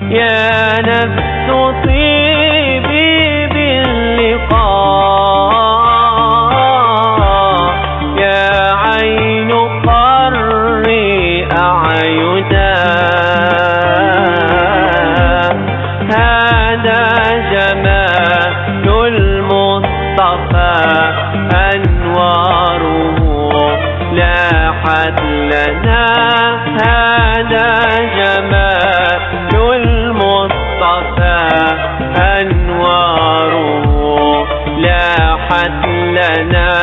يا نفس طيبي باللقاء، يا عين قري أعينا. هذا جمال المصطفى أنواره لاحت لنا. هذا جمال المصطفى أنواره لاحت لنا.